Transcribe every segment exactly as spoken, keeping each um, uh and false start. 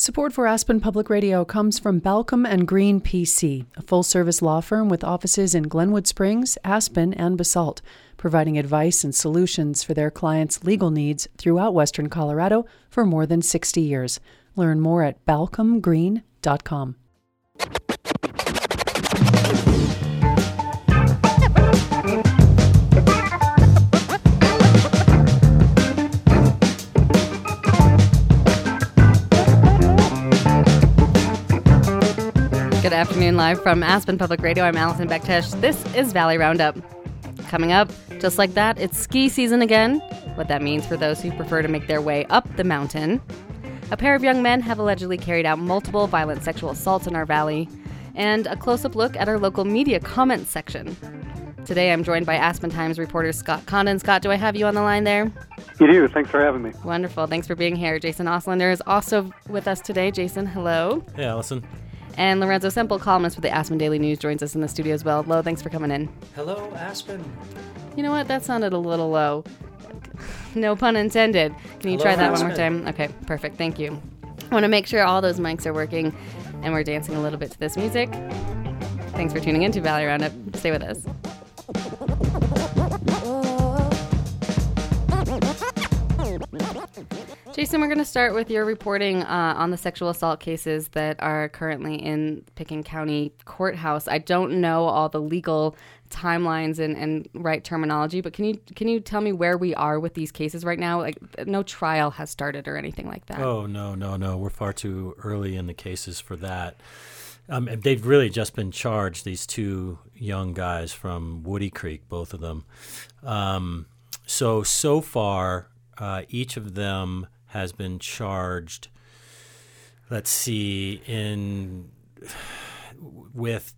Support for Aspen Public Radio comes from Balcom and Green P C, a full-service law firm with offices in Glenwood Springs, Aspen, and Basalt, providing advice and solutions for their clients' legal needs throughout Western Colorado for more than sixty years. Learn more at balcom green dot com. Good afternoon, live from Aspen Public Radio. I'm Allison Bektesh. This is Valley Roundup. Coming up, just like that, it's ski season again. What that means for those who prefer to make their way up the mountain. A pair of young men have allegedly carried out multiple violent sexual assaults in our valley. And a close-up look at our local media comments section. Today, I'm joined by Aspen Times reporter Scott Condon. Scott, do I have you on the line there? You do. Thanks for having me. Wonderful. Thanks for being here. Jason Oslander is also with us today. Jason, hello. Hey, Allison. And Lorenzo Semple, columnist for the Aspen Daily News, joins us in the studio as well. Lo, thanks for coming in. Hello, Aspen. You know what? That sounded a little low. No pun intended. Can you Hello, try that Aspen. one more time? Okay, perfect. Thank you. I want to make sure all those mics are working and we're dancing a little bit to this music. Thanks for tuning in to Valley Roundup. Stay with us. Jason, we're going to start with your reporting uh, on the sexual assault cases that are currently in Pickens County Courthouse. I don't know all the legal timelines and, and right terminology, but can you can you tell me where we are with these cases right now? Like, no trial has started or anything like that. Oh, no, no, no. We're far too early in the cases for that. Um, they've really just been charged, these two young guys from Woody Creek, both of them. Um, so, so far, uh, each of them has been charged, let's see, in with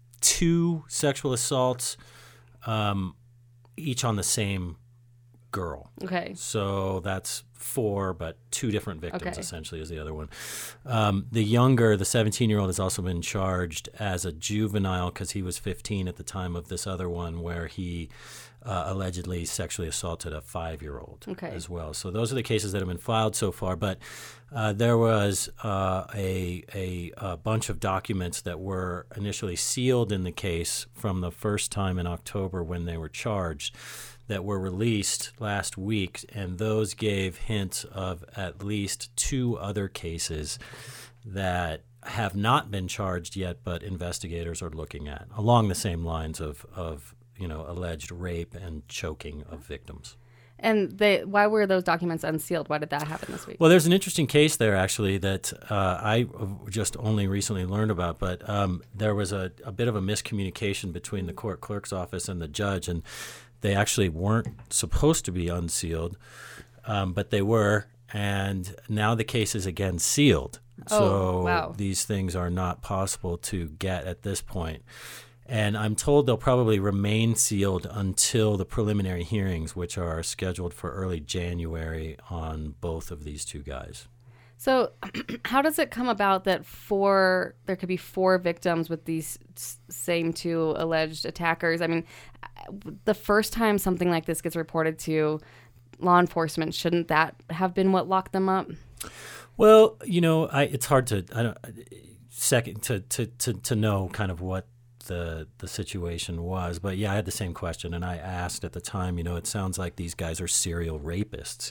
two sexual assaults, um, each on the same girl. Okay. So that's four, but two different victims, Okay. essentially, is the other one. Um, the younger, the seventeen-year-old, has also been charged as a juvenile because he was fifteen at the time of this other one where he uh, allegedly sexually assaulted a five-year-old Okay. as well. So those are the cases that have been filed so far. But uh, there was uh, a, a, a bunch of documents that were initially sealed in the case from the first time in October when they were charged that were released last week, and those gave hints of at least two other cases that have not been charged yet, but investigators are looking at, along the same lines of, of you know, alleged rape and choking of victims. And they, why were those documents unsealed? Why did that happen this week? Well, there's an interesting case there, actually, that uh, I just only recently learned about, but um, there was a, a bit of a miscommunication between the court clerk's office and the judge, and they actually weren't supposed to be unsealed, um, but they were, and now the case is again sealed. Oh, so wow. These things are not possible to get at this point. And I'm told they'll probably remain sealed until the preliminary hearings, which are scheduled for early January on both of these two guys. So how does it come about that four, there could be four victims with these s- same two alleged attackers? I mean, the first time something like this gets reported to law enforcement, shouldn't that have been what locked them up? Well, you know, I, it's hard to I don't second to, to, to, to know kind of what the the situation was. But yeah, I had the same question, and I asked at the time, you know, it sounds like these guys are serial rapists.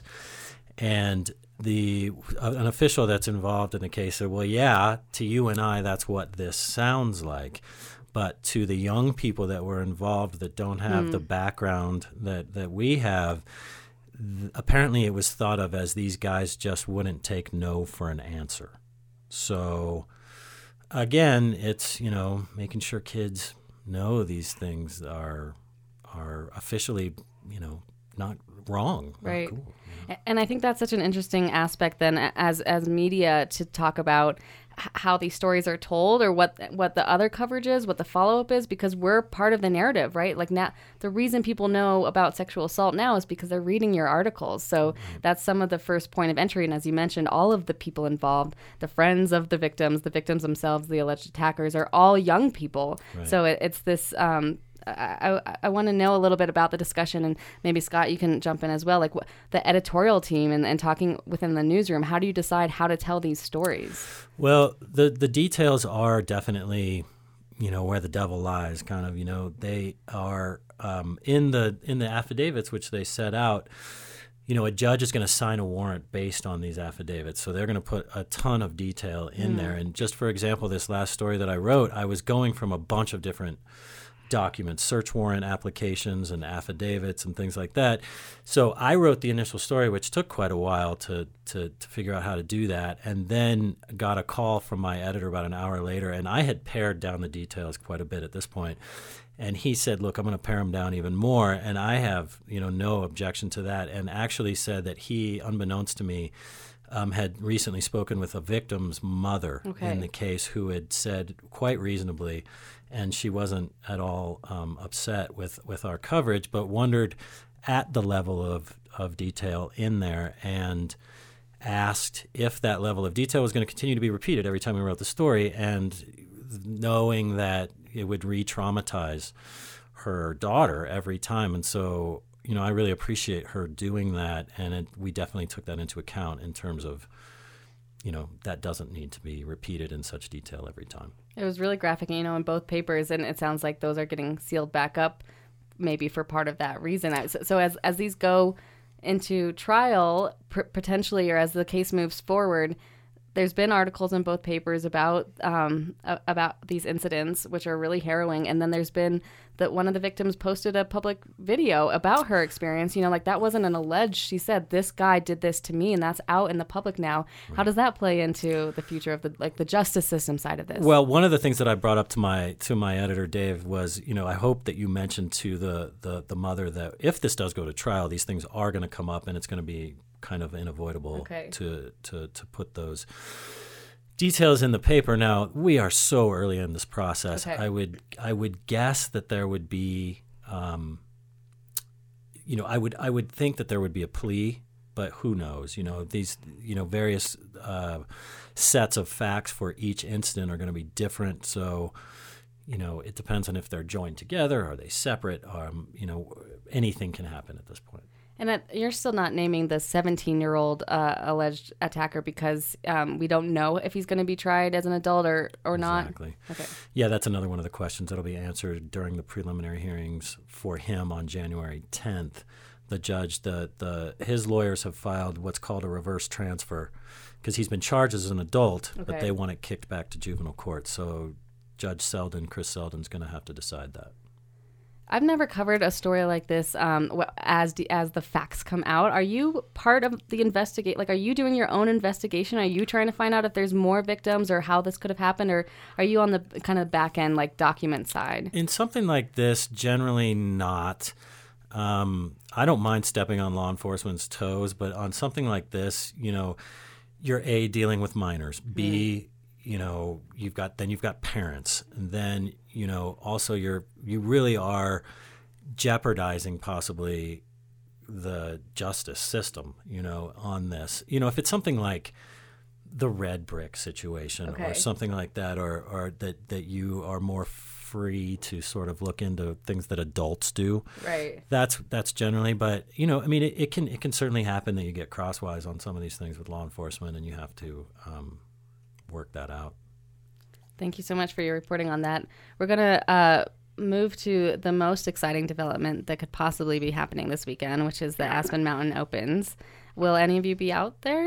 And the uh, an official that's involved in the case said, well, yeah, to you and I, that's what this sounds like. But to the young people that were involved that don't have mm. the background that, that we have, th- apparently it was thought of as these guys just wouldn't take no for an answer. So, again, it's, you know, making sure kids know these things are are officially, you know, not wrong. Right. Not cool. And I think that's such an interesting aspect then as as media to talk about h- how these stories are told or what what the other coverage is, what the follow-up is, because we're part of the narrative, right? Like now, the reason people know about sexual assault now is because they're reading your articles. So mm-hmm. that's some of the first point of entry. And as you mentioned, all of the people involved, the friends of the victims, the victims themselves, the alleged attackers are all young people. Right. So it, it's this... Um, I, I, I want to know a little bit about the discussion, and maybe Scott, you can jump in as well. Like what, the editorial team and, and talking within the newsroom. How do you decide how to tell these stories? Well, the the details are definitely, you know, where the devil lies. Kind of, you know, they are um, in the in the affidavits which they set out. You know, a judge is going to sign a warrant based on these affidavits. So they're going to put a ton of detail in mm. there. And just for example, this last story that I wrote, I was going from a bunch of different documents, search warrant applications and affidavits and things like that. So I wrote the initial story, which took quite a while to, to, to figure out how to do that, and then got a call from my editor about an hour later. And I had pared down the details quite a bit at this point. And he said, look, I'm going to pare them down even more. And I have, you know, no objection to that. And actually said that he, unbeknownst to me, um, had recently spoken with a victim's mother okay. in the case, who had said quite reasonably, and she wasn't at all um, upset with, with our coverage, but wondered at the level of, of detail in there, and asked if that level of detail was going to continue to be repeated every time we wrote the story. And knowing that it would re-traumatize her daughter every time. And so, you know, I really appreciate her doing that. And it, we definitely took that into account in terms of, you know, that doesn't need to be repeated in such detail every time. It was really graphic, you know, in both papers. And it sounds like those are getting sealed back up maybe for part of that reason. So, so as, as these go into trial, p- potentially, or as the case moves forward, there's been articles in both papers about um, about these incidents, which are really harrowing. And then there's been that one of the victims posted a public video about her experience. You know, like that wasn't an alleged. She said, this guy did this to me, and that's out in the public now. Right. How does that play into the future of the like the justice system side of this? Well, one of the things that I brought up to my to my editor, Dave, was, you know, I hope that you mentioned to the the, the mother that if this does go to trial, these things are going to come up, and it's going to be kind of unavoidable okay. to, to to put those details in the paper. Now, we are so early in this process. Okay. I would I would guess that there would be, um, you know, I would I would think that there would be a plea, but who knows? You know, these you know various uh, sets of facts for each incident are going to be different. So, you know, it depends on if they're joined together, are they separate? Um, you know, anything can happen at this point. And it, you're still not naming the seventeen-year-old uh, alleged attacker because um, we don't know if he's going to be tried as an adult or, or not? Exactly. Okay. Yeah, that's another one of the questions that will be answered during the preliminary hearings for him on January tenth. The judge, the, the his lawyers have filed what's called a reverse transfer because he's been charged as an adult, okay. but they want it kicked back to juvenile court. So Judge Selden, Chris Selden's going to have to decide that. I've never covered a story like this um, as as the facts come out. Are you part of the investigate? Like, are you doing your own investigation? Are you trying to find out if there's more victims or how this could have happened? Or are you on the kind of back end, like document side? In something like this, generally not. Um, I don't mind stepping on law enforcement's toes, but on something like this, you know, you're A, dealing with minors, B, mm. you know, you've got then you've got parents, and then you know, also you're you really are jeopardizing possibly the justice system, you know, on this. You know, if it's something like the red brick situation okay. or something like that, or or that, that you are more free to sort of look into things that adults do. Right. That's that's generally, but you know, I mean, it, it can it can certainly happen that you get crosswise on some of these things with law enforcement, and you have to um, work that out. Thank you so much for your reporting on that. We're going to uh, move to the most exciting development that could possibly be happening this weekend, which is the Aspen Mountain Opens. Will any of you be out there?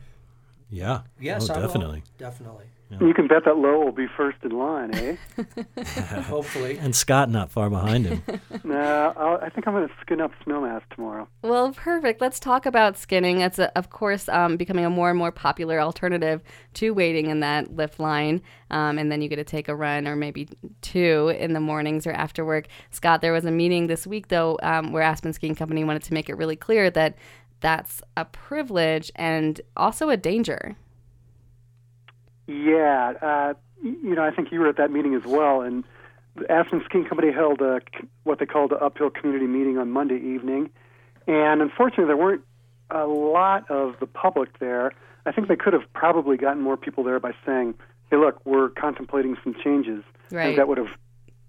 Yeah. Yes, oh, I definitely. will. Definitely. Yeah. You can bet that Lowe will be first in line, eh? Hopefully. And Scott not far behind him. No, I'll, I think I'm going to skin up Snowmass tomorrow. Well, perfect. Let's talk about skinning. It's, a, of course, um, becoming a more and more popular alternative to waiting in that lift line. Um, and then you get to take a run or maybe two in the mornings or after work. Scott, there was a meeting this week, though, um, where Aspen Skiing Company wanted to make it really clear that that's a privilege and also a danger. Yeah, uh, you know, I think you were at that meeting as well, and the Aspen Skiing Company held a, what they called an uphill community meeting on Monday evening, and unfortunately there weren't a lot of the public there. I think they could have probably gotten more people there by saying, hey, look, we're contemplating some changes. Right. And that would have,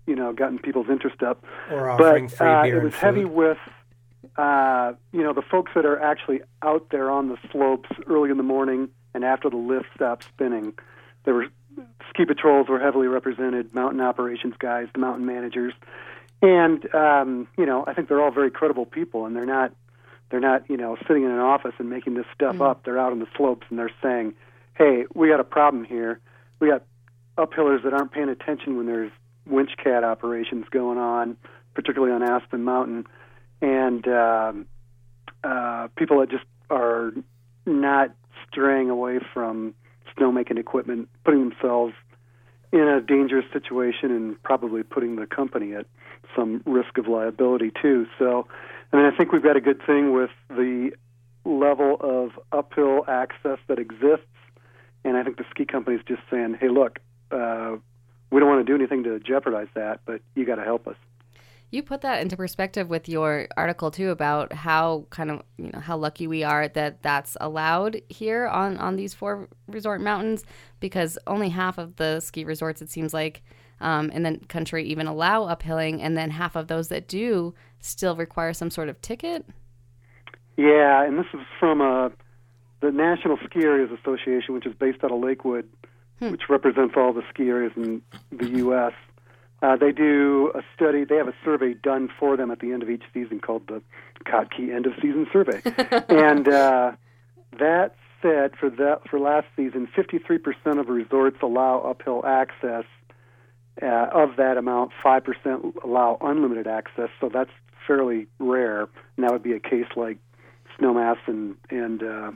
you know, gotten people's interest up. Or offering but, free uh, beer it was and heavy food. with, uh, you know, the folks that are actually out there on the slopes early in the morning and after the lift stops spinning. There were ski patrols were heavily represented, mountain operations guys, the mountain managers, and um, you know, I think they're all very credible people, and they're not they're not you know sitting in an office and making this stuff mm-hmm. up. They're out on the slopes and they're saying, "Hey, we got a problem here. We got uphillers that aren't paying attention when there's winch cat operations going on, particularly on Aspen Mountain, and um, uh, people that just are not straying away from snowmaking equipment, putting themselves in a dangerous situation and probably putting the company at some risk of liability too." So, I mean, I think we've got a good thing with the level of uphill access that exists, and I think the ski company's just saying, "Hey, look, uh, we don't want to do anything to jeopardize that, but you got to help us." You put that into perspective with your article too about how kind of you know how lucky we are that that's allowed here on, on these four resort mountains, because only half of the ski resorts, it seems like, um, in the country even allow uphilling, and then half of those that do still require some sort of ticket. Yeah, and this is from uh, the National Ski Areas Association, which is based out of Lakewood, hmm. which represents all the ski areas in the U S Uh, they do a study. They have a survey done for them at the end of each season called the Kottke End of Season Survey. and uh, that said, for that for last season, fifty-three percent of resorts allow uphill access. Uh, of that amount, five percent allow unlimited access. So that's fairly rare. And that would be a case like Snowmass and and uh,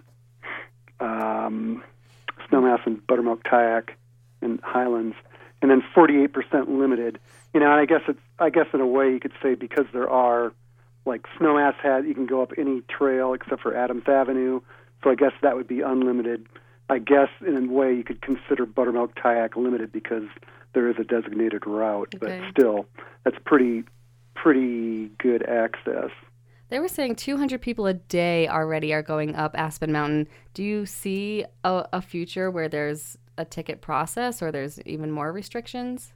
um, Snowmass and Buttermilk Kayak and Highlands. And then forty-eight percent limited. You know, and I guess it's I guess in a way you could say because there are, like Snowmass had, you can go up any trail except for Adams Avenue. So I guess that would be unlimited. I guess in a way you could consider Buttermilk Kayak limited because there is a designated route. Okay. But still, that's pretty pretty good access. They were saying two hundred people a day already are going up Aspen Mountain. Do you see a, a future where there's a ticket process or there's even more restrictions?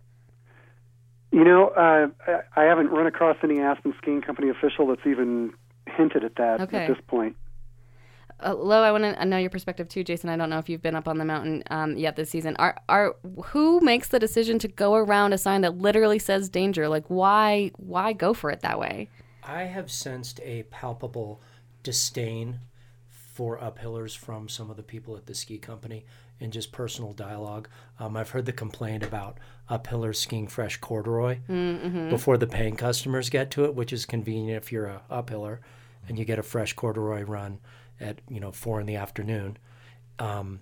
You know, uh, I haven't run across any Aspen Skiing Company official that's even hinted at that okay. at this point. Uh, Lo, I want to know your perspective too, Jason. I don't know if you've been up on the mountain um, yet this season. Are are who makes the decision to go around a sign that literally says danger? Like, why why go for it that way? I have sensed a palpable disdain for uphillers from some of the people at the ski company in just personal dialogue. Um, I've heard the complaint about uphillers skiing fresh corduroy mm-hmm. before the paying customers get to it, which is convenient if you're a uphiller and you get a fresh corduroy run at you know four in the afternoon. Um,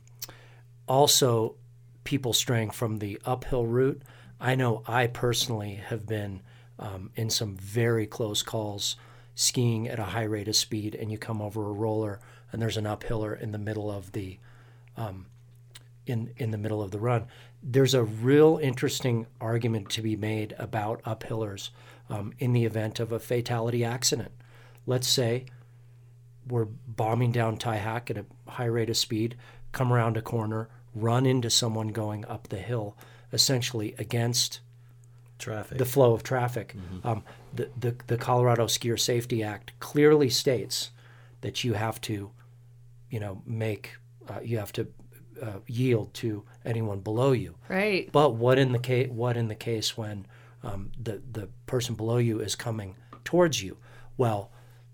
also, people straying from the uphill route. I know I personally have been um, in some very close calls skiing at a high rate of speed, and you come over a roller and there's an uphiller in the middle of the um, in in the middle of the run. There's a real interesting argument to be made about uphillers um, in the event of a fatality accident. Let's say we're bombing down Tyhack at a high rate of speed, come around a corner, run into someone going up the hill, essentially against traffic, the flow of traffic. Mm-hmm. Um, the, the the Colorado Skier Safety Act clearly states that you have to, you know, make uh, you have to uh, yield to anyone below you. Right. But what in the case what in the case when um, the the person below you is coming towards you? Well,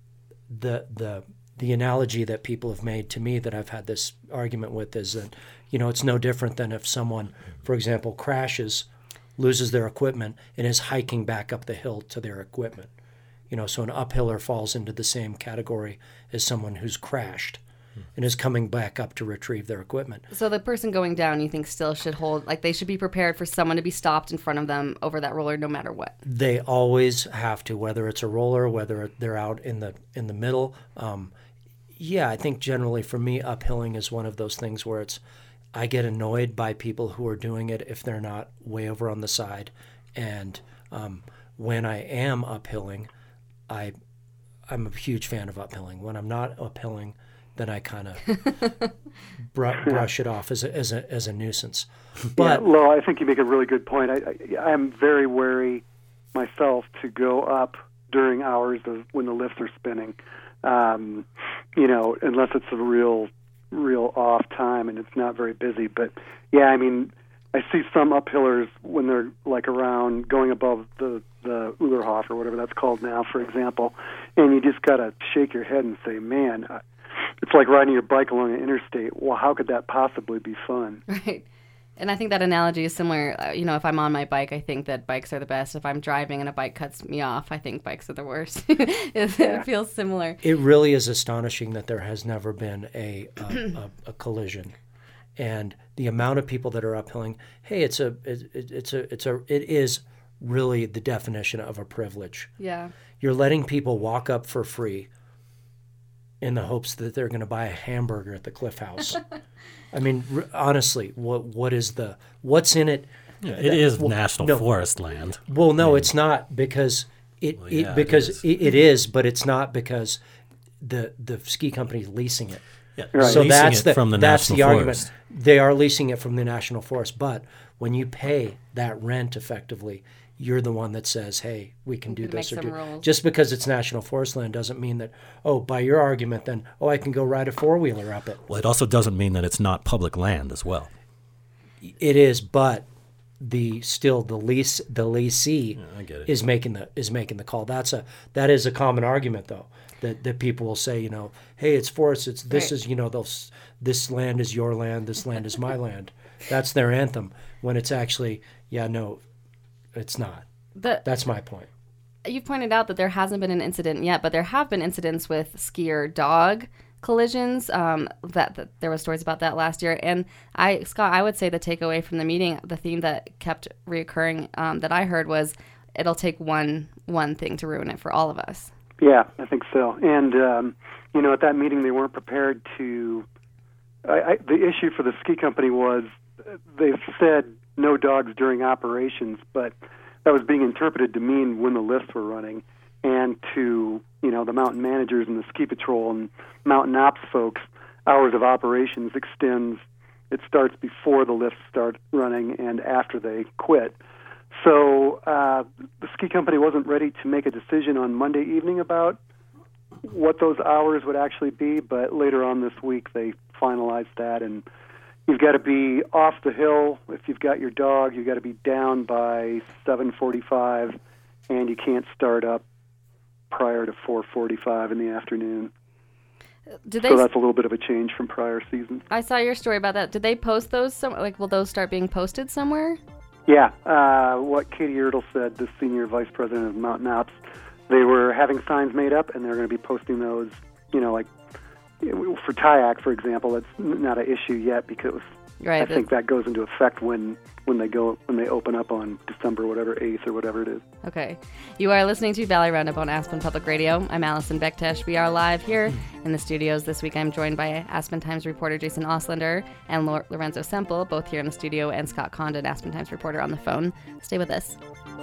the the the analogy that people have made to me that I've had this argument with is that, you know, it's no different than if someone, for example, crashes, loses their equipment, and is hiking back up the hill to their equipment. You know, so an uphiller falls into the same category as someone who's crashed and is coming back up to retrieve their equipment. So the person going down, you think, still should hold, like they should be prepared for someone to be stopped in front of them over that roller no matter what? They always have to, whether it's a roller, whether they're out in the in the middle. Um, yeah, I think generally for me, uphilling is one of those things where it's, I get annoyed by people who are doing it if they're not way over on the side. And um, when I am uphilling, I, I'm a huge fan of uphilling. When I'm not uphilling, then I kind of br- brush it off as a, as a, as a nuissance. But yeah, Lo, I think you make a really good point. I, I, I'm very wary myself to go up during hours of when the lifts are spinning. Um, you know, unless it's a real, real off time and it's not very busy. But yeah, I mean, I see some uphillers when they're like around going above the the Ulerhof or whatever that's called now, for example, and you just gotta shake your head and say, man, it's like riding your bike along an interstate. Well, how could that possibly be fun? Right. And I think that analogy is similar. Uh, you know, if I'm on my bike, I think that bikes are the best. If I'm driving and a bike cuts me off, I think bikes are the worst. it, Yeah. it feels similar. It really is astonishing that there has never been a a, a, a collision, and the amount of people that are uphilling. Hey, it's a it, it's a it's a it is really the definition of a privilege. Yeah. You're letting people walk up for free in the hopes that they're going to buy a hamburger at the Cliff House. I mean, r- honestly, what what is the what's in it? Yeah, it is well, national no. forest land. Well, no, it's not because it, Well, it yeah, it because is. it, it is, but it's not because the the ski company's leasing it. Yeah, Right. So leasing that's it the from the that's national the argument. forest. They are leasing it from the national forest, but when you pay that rent effectively, you're the one that says, "Hey, we can do can this." make Or some do. rules. Just because it's national forest land doesn't mean that. Oh, by your argument, then, oh, I can go ride a four wheeler up it. Well, it also doesn't mean that it's not public land as well. It is, but the still the lease the leasee I get it. is making the is making the call. That's a that is a common argument though. That, that people will say, you know, hey, it's forest. It's this Right. is you know, they'll s- this land is your land. This land is my land. That's their anthem. When it's actually, yeah, no, it's not. The, That's my point. You've pointed out that there hasn't been an incident yet, but there have been incidents with skier dog collisions. Um, that, that there were stories about that last year. And I, Scott, I would say the takeaway from the meeting, the theme that kept reoccurring um, that I heard was, it'll take one one thing to ruin it for all of us. Yeah, I think so. And, um, you know, at that meeting, they weren't prepared to. I, I, the issue for the ski company was uh, they said no dogs during operations, but that was being interpreted to mean when the lifts were running. And to, you know, the mountain managers and the ski patrol and mountain ops folks, hours of operations extends. It starts before the lifts start running and after they quit. So uh, the ski company wasn't ready to make a decision on Monday evening about what those hours would actually be, but later on this week they finalized that, and you've got to be off the hill if you've got your dog. You've got to be down by seven forty-five, and you can't start up prior to four forty-five in the afternoon. Did they? So that's a little bit of a change from prior seasons. I saw your story about that. Did they post those? Some, like, will those start being posted somewhere? Yeah, uh, what Katie Ertl said, the senior vice president of Mountain Ops, they were having signs made up, and they're going to be posting those, you know, like for Kayak, for example. It's not an issue yet because Right. I think that goes into effect when when they go when they open up on December whatever eighth or whatever it is. Okay. You are listening to Valley Roundup on Aspen Public Radio. I'm Allison Bektesh. We are live here in the studios. This week I'm joined by Aspen Times reporter Jason Oslander and Lor- Lorenzo Semple, both here in the studio, and Scott Condon, Aspen Times reporter, on the phone. Stay with us.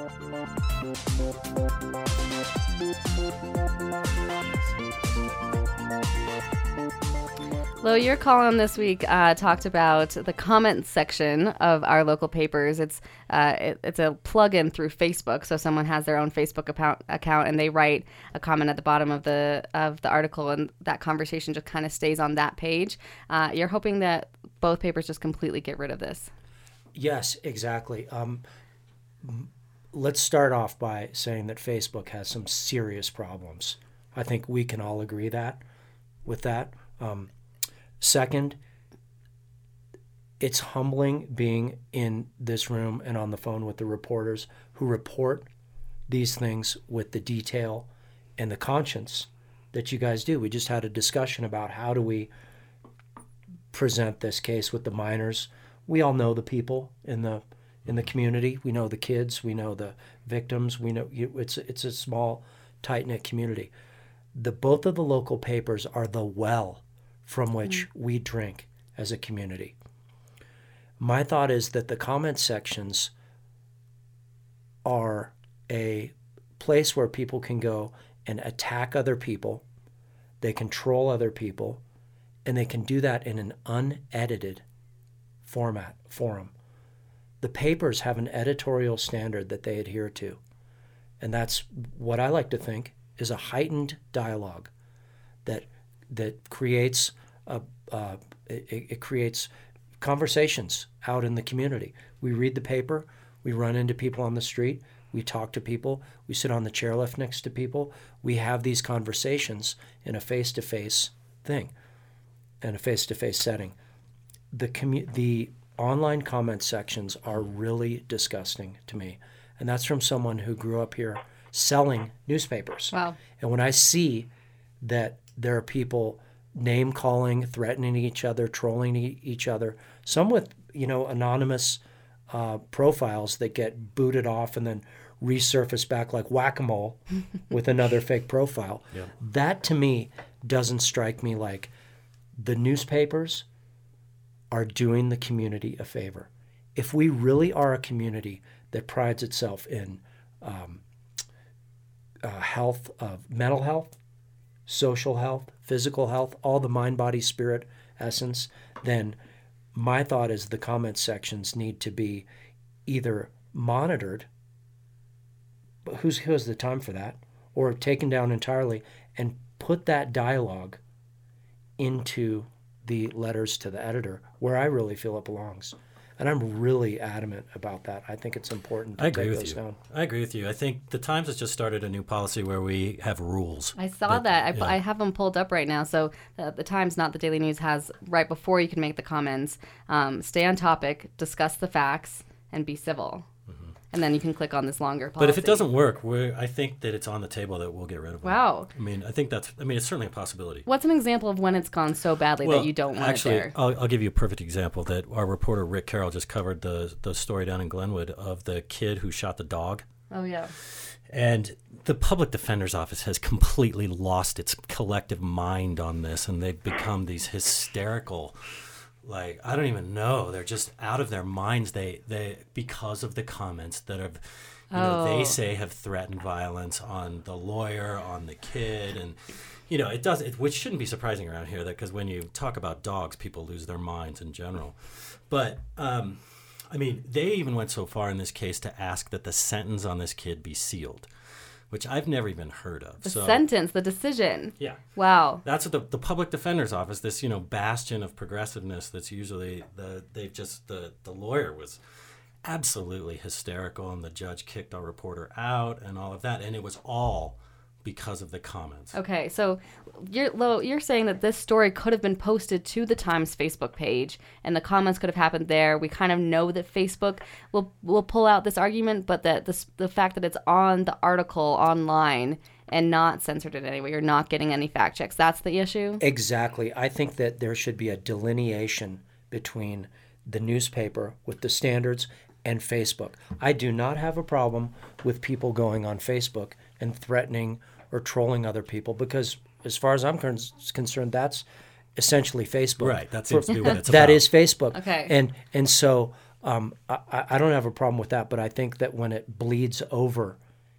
Lo, your column this week uh, talked about the comments section of our local papers. It's uh, it, it's a plug-in through Facebook, so someone has their own Facebook account, account and they write a comment at the bottom of the of the article, and that conversation just kind of stays on that page. Uh, you're hoping that both papers just completely get rid of this. Yes, exactly. Um, let's start off by saying that Facebook has some serious problems. I think we can all agree that with that. Um, Second, it's humbling being in this room and on the phone with the reporters who report these things with the detail and the conscience that you guys do. We just had a discussion about how do we present this case with the miners. We all know the people in the in the community. We know the kids. We know the victims. We know it's it's a small, tight-knit community. The both of the local papers are the well from which mm. we drink as a community. My thought is that the comment sections are a place where people can go and attack other people, they can troll other people, and they can do that in an unedited format, forum. The papers have an editorial standard that they adhere to. And that's what I like to think is a heightened dialogue that that creates a, uh, it, it creates conversations out in the community. We read the paper, we run into people on the street, we talk to people, we sit on the chairlift next to people, we have these conversations in a face-to-face thing, in a face-to-face setting. The commu- the online comment sections are really disgusting to me. And that's from someone who grew up here selling newspapers. Wow. And when I see that there are people name-calling, threatening each other, trolling e- each other, some with, you know, anonymous uh, profiles that get booted off and then resurface back like whack-a-mole with another fake profile, yeah. that to me doesn't strike me like the newspapers are doing the community a favor. If we really are a community that prides itself in um, uh, health, of mental health, social health, physical health, all the mind, body, spirit essence, then my thought is the comment sections need to be either monitored, but who's, who has the time for that, or taken down entirely and put that dialogue into the letters to the editor where I really feel it belongs. And I'm really adamant about that. I think it's important to I agree take with those you. down. I agree with you. I think the Times has just started a new policy where we have rules. I saw that. I, yeah. I have them pulled up right now. So the, the Times, not the Daily News, has right before you can make the comments, um, stay on topic, discuss the facts, and be civil. Mm-hmm. And then you can click on this longer policy. But if it doesn't work, we're, I think that it's on the table that we'll get rid of it. Wow. I mean, I think that's, I mean, it's certainly a possibility. What's an example of when it's gone so badly Well, that you don't want actually, it there? I'll, I'll give you a perfect example that our reporter Rick Carroll just covered the, the story down in Glenwood of the kid who shot the dog. Oh, yeah. And the public defender's office has completely lost its collective mind on this, and they've become these hysterical, like, I don't even know. They're just out of their minds. They, they because of the comments that have, you know, Oh. they say have threatened violence on the lawyer, on the kid, and you know, it does, it, which shouldn't be surprising around here, that because when you talk about dogs, people lose their minds in general. But um, I mean, they even went so far in this case to ask that the sentence on this kid be sealed, which I've never even heard of. The so, sentence, the decision. yeah. Wow. That's what the, the public defender's office, this, you know, bastion of progressiveness that's usually the, they've just, the, the lawyer was absolutely hysterical and the judge kicked our reporter out and all of that. And it was all because of the comments. Okay, so you're Lo, you're saying that this story could have been posted to the Times Facebook page, and the comments could have happened there. We kind of know that Facebook will will pull out this argument, but that the the fact that it's on the article online and not censored in any way, you're not getting any fact checks. That's the issue. Exactly. I think that there should be a delineation between the newspaper with the standards and Facebook. I do not have a problem with people going on Facebook and threatening or trolling other people, because as far as I'm con- concerned, that's essentially Facebook. Right, that seems to be what it's That about. is Facebook. Okay. And and so um, I, I don't have a problem with that, but I think that when it bleeds over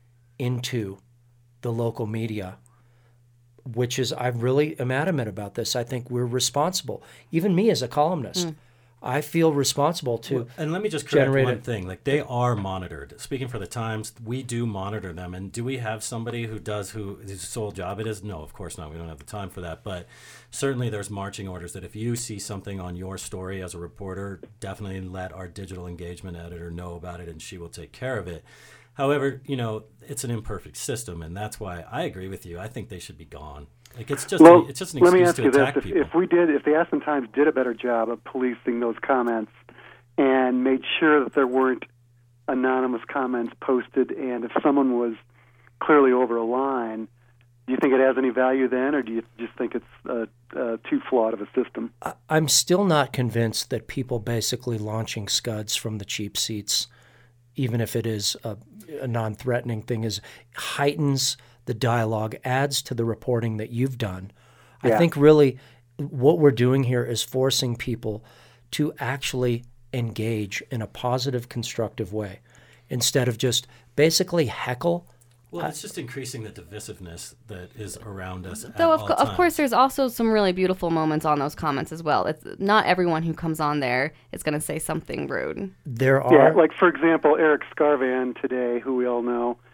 into the local media, which is, I really am adamant about this, I think we're responsible. Even me as a columnist, mm. I feel responsible to well, and let me just correct generate one a, thing. Like, they are monitored. Speaking for the Times, we do monitor them. And do we have somebody who does who whose sole job it is? No, of course not. We don't have the time for that. But certainly there's marching orders that if you see something on your story as a reporter, definitely let our digital engagement editor know about it and she will take care of it. However, you know, it's an imperfect system, and that's why I agree with you. I think they should be gone. Like, it's just well, an, it's just an let me excuse ask to you attack this: if, people. if we did, if the Aspen Times did a better job of policing those comments and made sure that there weren't anonymous comments posted, and if someone was clearly over a line, do you think it has any value then, or do you just think it's uh, uh, too flawed of a system? I'm still not convinced that people basically launching scuds from the cheap seats, even if it is a, a non-threatening thing, is heightens the dialogue, adds to the reporting that you've done. Yeah. I think really what we're doing here is forcing people to actually engage in a positive, constructive way instead of just basically heckle. Well, it's just increasing the divisiveness that is around us. Though, at of, all co- of times. course, there's also some really beautiful moments on those comments as well. It's not everyone who comes on there is going to say something rude. There are, yeah, like for example, Eric Scarvan today, who we all know,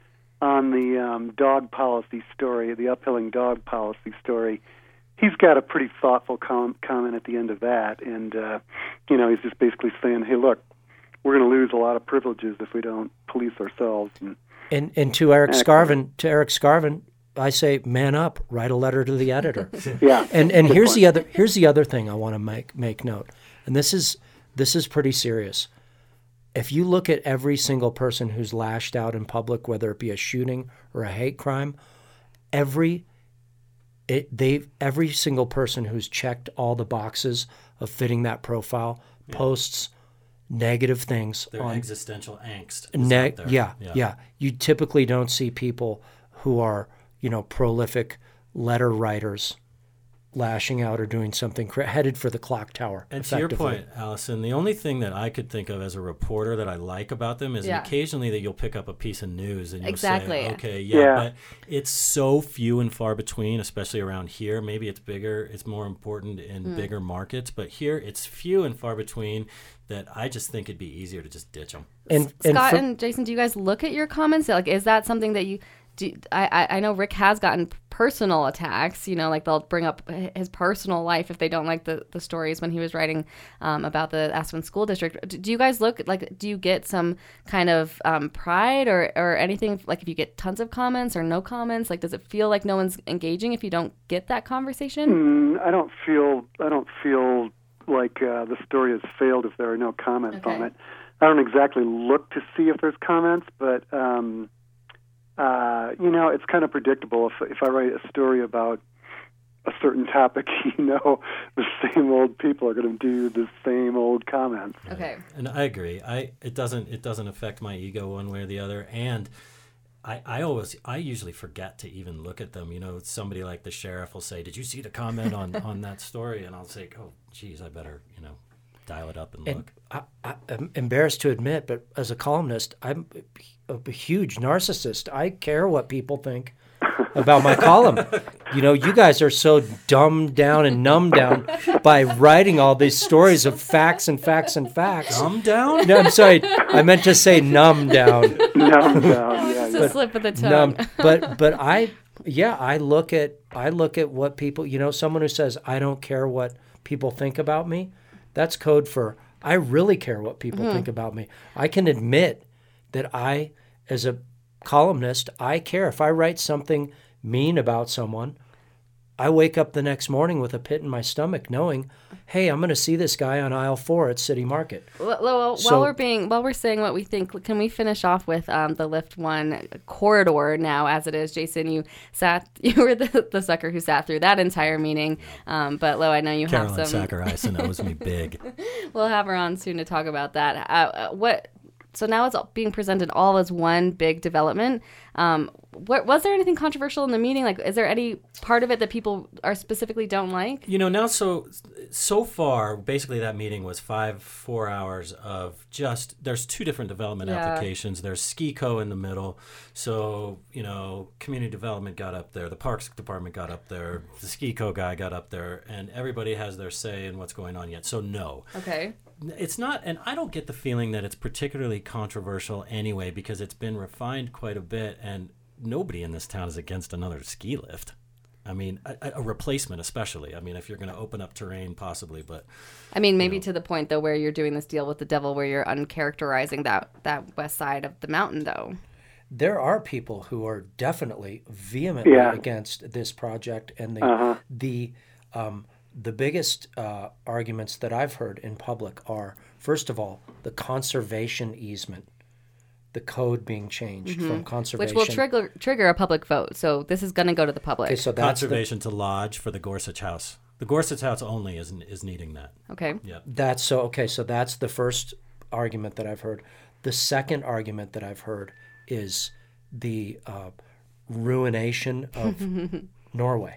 on the um, dog policy story, the uphilling dog policy story, he's got a pretty thoughtful com- comment at the end of that. And, uh, you know, he's just basically saying, hey, look, we're going to lose a lot of privileges if we don't police ourselves. And, and, and to Eric Scarvin, to Eric Scarvin, I say, man up, write a letter to the editor. yeah. And and Good here's point. the other here's the other thing I want to make make note. And this is this is pretty serious. If you look at every single person who's lashed out in public, whether it be a shooting or a hate crime, every it they every single person who's checked all the boxes of fitting that profile Yeah. posts negative things Their on existential angst. is Ne- out there. yeah, yeah, You typically don't see people who are, you know, prolific letter writers lashing out or doing something cra- headed for the clock tower. And to your effectively. point, Allison, the only thing that I could think of as a reporter that I like about them is Yeah. occasionally that you'll pick up a piece of news and you'll Exactly. say, okay, yeah, Yeah. but it's so few and far between, especially around here. Maybe it's bigger, it's more important in Mm. bigger markets, but here it's few and far between that I just think it'd be easier to just ditch them. And, and Scott for- and Jason, do you guys look at your comments? Like, is that something that you do? I, I I know Rick has gotten personal attacks. You know, like they'll bring up his personal life if they don't like the, the stories when he was writing um, about the Aspen School District. Do you guys look like? Do you get some kind of um, pride or or anything? Like, if you get tons of comments or no comments, like, does it feel like no one's engaging if you don't get that conversation? Mm, I don't feel I don't feel like uh, the story has failed if there are no comments Okay. on it. I don't exactly look to see if there's comments, but um, uh, you know, it's kind of predictable. If if I write a story about a certain topic, you know, the same old people are going to do the same old comments. Okay. And I agree. I it doesn't it doesn't affect my ego one way or the other. And I, I always I usually forget to even look at them. You know, somebody like the sheriff will say, "Did you see the comment on, on that story?" And I'll say, "Oh, geez, I better you know dial it up and and look." I, I, I'm embarrassed to admit, but as a columnist, I'm a, a huge narcissist. I care what people think about my column. You know, you guys are so dumbed down and numbed down by writing all these stories of facts and facts and facts. Calm down. No, I'm sorry. I meant to say numb down. Numb down, yeah, It's a yeah. slip of the tongue. Numb. But but I yeah, I look at I look at what people, you know, someone who says I don't care what people think about me, that's code for I really care what people think about me. I can admit that I, as a columnist, I care. If I write something mean about someone, I wake up the next morning with a pit in my stomach knowing, hey, I'm going to see this guy on aisle four at City Market. Well, well, So- while we're being, while we're saying what we think, can we finish off with um, the Lift One corridor now, as it is? Jason, you sat, you were the, the sucker who sat through that entire meeting. Um, but Lo, I know you Carolyn have some. Zachariasen owes me big. We'll have her on soon to talk about that. Uh, uh, what? So now it's being presented all as one big development. Um, what, was there anything controversial in the meeting? Like, is there any part of it that people are specifically don't like? You know, now so so far, basically that meeting was five, four hours of just, there's two different development Yeah. applications. There's SkiCo in the middle. So, you know, community development got up there, the Parks Department got up there, the SkiCo guy got up there, and everybody has their say in what's going on yet. So no. Okay. It's not, and I don't get the feeling that it's particularly controversial anyway, because it's been refined quite a bit, and nobody in this town is against another ski lift. I mean, a, a replacement especially. I mean, if you're going to open up terrain, possibly, but I mean, maybe to the point though where you're doing this deal with the devil, where you're uncharacterizing that that west side of the mountain, though. There are people who are definitely vehemently Yeah. against this project, and the Uh-huh. the um, the biggest uh, arguments that I've heard in public are, first of all, the conservation easement, the code being changed from Which conservation. will trigger trigger a public vote. So this is going to go to the public. Okay, so that's the, conservation to lodge for the Gorsuch House. The Gorsuch House only is is needing that. Okay. Yeah. that's so okay. So that's the first argument that I've heard. The second argument that I've heard is the uh, ruination of Norway,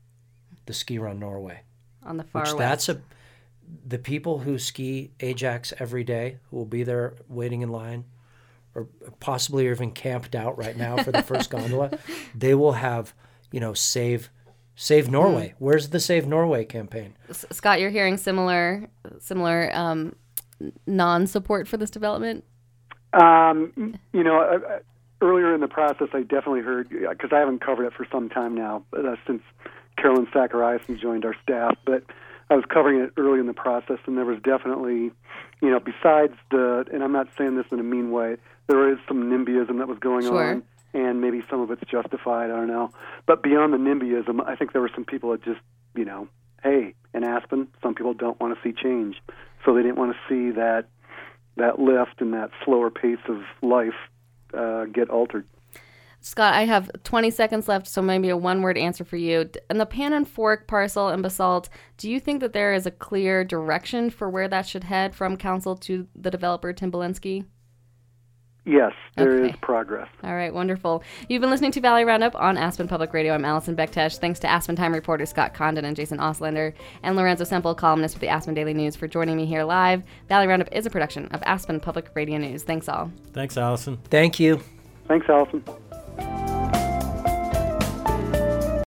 the ski run Norway. On the far Which west. that's a the people who ski Ajax every day, who will be there waiting in line, or possibly even camped out right now for the first gondola, they will have, you know, save save Norway. Mm. Where's the Save Norway campaign? S- Scott, you're hearing similar similar um, non-support for this development. Um, you know, I, earlier in the process, I definitely heard, because I haven't covered it for some time now, uh, since Carolyn Zachariason joined our staff, but I was covering it early in the process, and there was definitely, you know, besides the, and I'm not saying this in a mean way, there is some NIMBYism that was going Sure. on, and maybe some of it's justified, I don't know. But beyond the NIMBYism, I think there were some people that just, you know, hey, in Aspen, some people don't want to see change. So they didn't want to see that that lift and that slower pace of life uh, get altered. Scott, I have twenty seconds left, so maybe a one-word answer for you. In the Pan and Fork parcel in Basalt, do you think that there is a clear direction for where that should head from council to the developer, Tim Belinsky? Yes, there Okay. is progress. All right, wonderful. You've been listening to Valley Roundup on Aspen Public Radio. I'm Allison Bektesh. Thanks to Aspen Time reporters Scott Condon and Jason Oslander, and Lorenzo Semple, columnist for the Aspen Daily News, for joining me here live. Valley Roundup is a production of Aspen Public Radio News. Thanks all. Thanks, Allison. Thank you. Thanks, Allison.